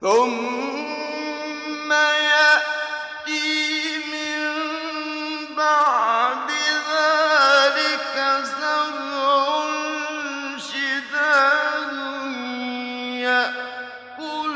ثُمَّ يَأْتِي مِن بَعْدِ ذَٰلِكَ سَبْعٌ شِدَادٌ يَأْكُلُ